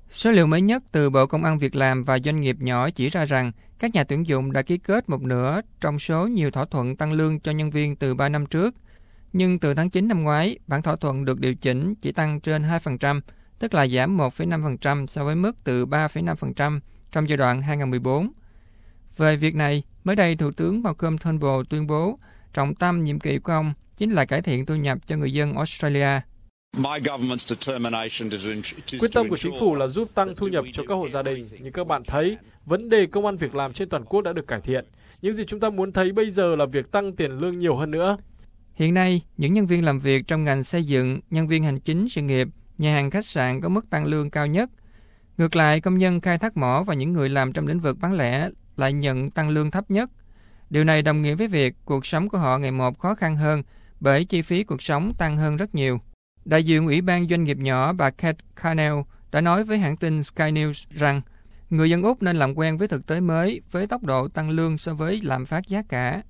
Số liệu mới nhất từ Bộ Công ăn Việc làm và Doanh nghiệp nhỏ chỉ ra rằng các nhà tuyển dụng đã ký kết một nửa trong số nhiều thỏa thuận tăng lương cho nhân viên từ 3 năm trước. Nhưng từ tháng 9 năm ngoái, bản thỏa thuận được điều chỉnh chỉ tăng trên 2%, tức là giảm 1,5% so với mức từ 3,5% trong giai đoạn 2014. Về việc này, mới đây Thủ tướng Malcolm Turnbull tuyên bố trọng tâm nhiệm kỳ của ông chính là cải thiện thu nhập cho người dân Australia. Quyết tâm của chính phủ là giúp tăng thu nhập cho các hộ gia đình. Như các bạn thấy, vấn đề công ăn việc làm trên toàn quốc đã được cải thiện. Những gì chúng ta muốn thấy bây giờ là việc tăng tiền lương nhiều hơn nữa. Hiện nay, những nhân viên làm việc trong ngành xây dựng, nhân viên hành chính sự nghiệp, nhà hàng khách sạn có mức tăng lương cao nhất. Ngược lại, công nhân khai thác mỏ và những người làm trong lĩnh vực bán lẻ lại nhận tăng lương thấp nhất. Điều này đồng nghĩa với việc cuộc sống của họ ngày một khó khăn hơn bởi chi phí cuộc sống tăng hơn rất nhiều. Đại diện Ủy ban Doanh nghiệp nhỏ bà Kate Carnell đã nói với hãng tin Sky News rằng người dân Úc nên làm quen với thực tế mới với tốc độ tăng lương so với lạm phát giá cả.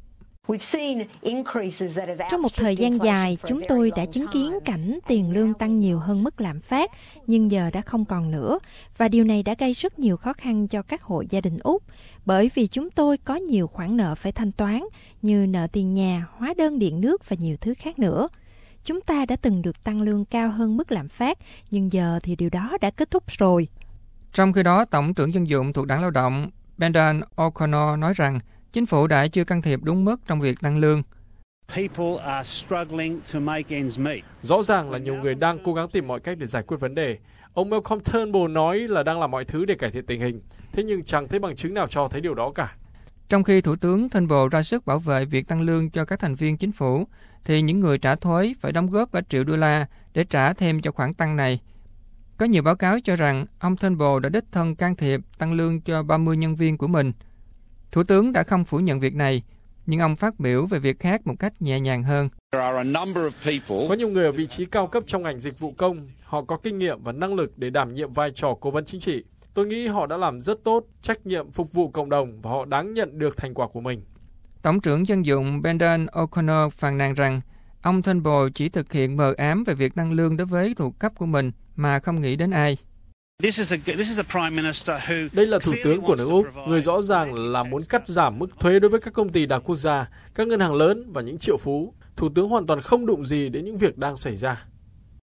Trong một thời gian dài, chúng tôi đã chứng kiến cảnh tiền lương tăng nhiều hơn mức lạm phát, nhưng giờ đã không còn nữa. Và điều này đã gây rất nhiều khó khăn cho các hộ gia đình Úc, bởi vì chúng tôi có nhiều khoản nợ phải thanh toán, như nợ tiền nhà, hóa đơn điện nước và nhiều thứ khác nữa. Chúng ta đã từng được tăng lương cao hơn mức lạm phát, nhưng giờ thì điều đó đã kết thúc rồi. Trong khi đó, Tổng trưởng Dân dụng thuộc Đảng Lao động Brendan O'Connor nói rằng chính phủ đã chưa can thiệp đúng mức trong việc tăng lương. Rõ ràng là nhiều người đang cố gắng tìm mọi cách để giải quyết vấn đề. Ông Malcolm Turnbull nói là đang làm mọi thứ để cải thiện tình hình, thế nhưng chẳng thấy bằng chứng nào cho thấy điều đó cả. Trong khi Thủ tướng Turnbull ra sức bảo vệ việc tăng lương cho các thành viên chính phủ, thì những người trả thuế phải đóng góp cả triệu đô la để trả thêm cho khoản tăng này. Có nhiều báo cáo cho rằng ông Turnbull đã đích thân can thiệp tăng lương cho 30 nhân viên của mình. Thủ tướng đã không phủ nhận việc này, nhưng ông phát biểu về việc khác một cách nhẹ nhàng hơn. Có nhiều người ở vị trí cao cấp trong ngành dịch vụ công, họ có kinh nghiệm và năng lực để đảm nhiệm vai trò cố vấn chính trị. Tôi nghĩ họ đã làm rất tốt trách nhiệm phục vụ cộng đồng và họ đáng nhận được thành quả của mình. Tổng trưởng Dân dụng Brendan O'Connor phàn nàn rằng ông Turnbull chỉ thực hiện mờ ám về việc tăng lương đối với thuộc cấp của mình mà không nghĩ đến ai. Đây là thủ tướng của nước Úc, người rõ ràng là muốn cắt giảm mức thuế đối với các công ty đa quốc gia, các ngân hàng lớn và những triệu phú. Thủ tướng hoàn toàn không đụng gì đến những việc đang xảy ra.